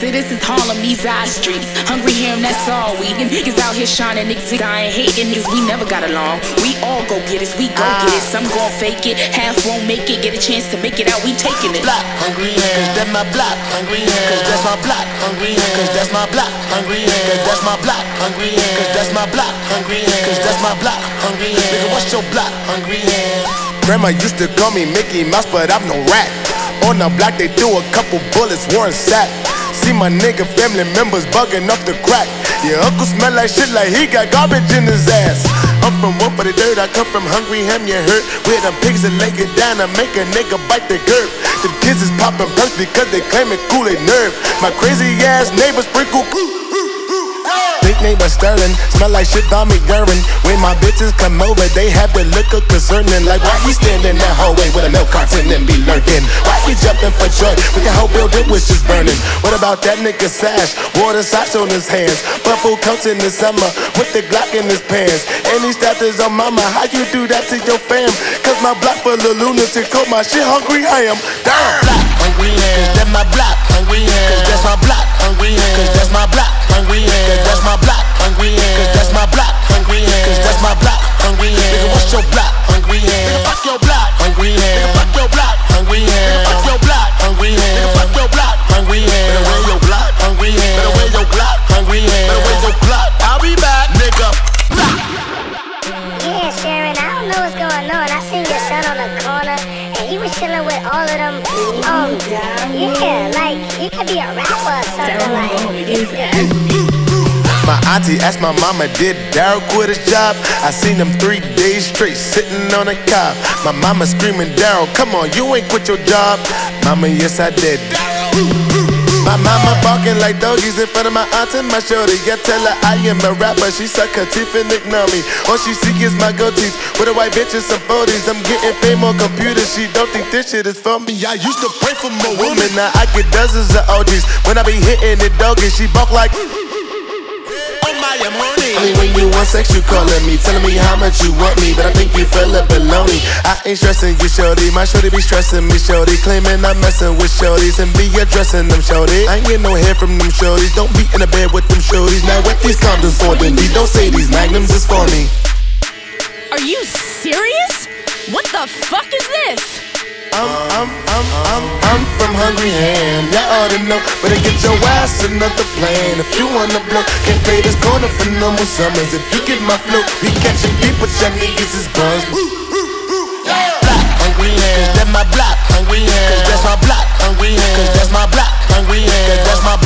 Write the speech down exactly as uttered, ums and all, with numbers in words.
So this is Harlem, these eye streets. Hungry him, that's all we. And niggas out here shining, niggas I ain't hating. Niggas, we never got along. We all go get it, we go get it. Some gon' fake it, half won't make it. Get a chance to make it out, we taking it. Block, hungry hands, cause that's my block. Hungry hands, cause that's my block. Hungry hands, cause that's my block. Hungry hands, cause that's my block. Hungry hands, cause that's my block. Hungry hands, cause that's my block. Hungry hands, nigga, what's your block? Hungry hands. Grandma used to call me Mickey Mouse, but I'm no rat. On the block they threw a couple bullets, Warren Sapp. See my nigga family members bugging up the crack. Your uncle smell like shit like he got garbage in his ass. I'm from one for the dirt, I come from Hungry Ham, you hurt. Where them pigs that lay it down and make a nigga bite the curb. Them kids is popping perks because they claim it cool they nerve. My crazy ass neighbors sprinkle big neighbor stirring, smell like shit on me gurrin'. When my bitches come over, they have the look of concerning. Like, why he standing that hallway with a milk carton and be lurking? Why he jumping for joy when the whole building was just burning? What about that nigga Sash? Water socks on his hands, purple coats in the summer with the Glock in his pants. And he status on mama, how you do that to your fam? Cause my block full of lunatic, call my shit Hungry Ham. Damn! Block, hungry hands, cause that's my block. Hungry hands, cause that's my block. Hungry hands, cause that's my block. Hungry hands, cause that's my block. Hungry hands, cause that's my block. Hungry hands, cause that's my block. Hungry hands, nigga, what's your block? Hungry hands, nigga, fuck your block. Hungry hands, nigga, fuck your block. Hungry hands, nigga, fuck your block. Hungry hands, nigga, fuck your block. Hungry hands, better wear your block. Hungry hands, better wear your block. Hungry hands, better wear your block. I'll be back, nigga. Yeah, Sharon, I don't know what's going on. I seen your son on the corner, and he was chilling with all of them. Um, yeah, like he could be a rapper or something like. My auntie asked my mama, did Daryl quit his job? I seen him three days straight sitting on a cob. My mama screaming, Daryl, come on, you ain't quit your job. Mama, yes I did. My mama barking like doggies in front of my aunt and my shorty. I tell her I am a rapper, she suck her teeth and ignore me. All she see is my gold teeth with a white bitch and some forties. I'm getting fame on computers, she don't think this shit is for me. I used to pray for more women, now I get dozens of O Gs. When I be hitting the doggy, she bark like I mean, when you want sex, you calling me, telling me how much you want me, but I think you fell up baloney. I ain't stressing you, shorty. My shorty be stressing me, shorty. Claiming I'm messing with shorties and be addressing them, shorty. I ain't get no hair from them shorties. Don't be in the bed with them shorties. Now what these condoms for, then D? Don't say these magnums is for me. Are you serious? What the fuck is this? I'm, I'm, I'm, I'm, I'm from Hungry Ham, y'all ought to know. Better get your ass another plane if you wanna blow. Can't play this corner for no more summers. If you get my flow, we catching people, your niggas is buns. Block, hungry hands, cause that's my block. Hungry hands, cause that's my block. Hungry hands, cause that's my block. Hungry hands, cause that's my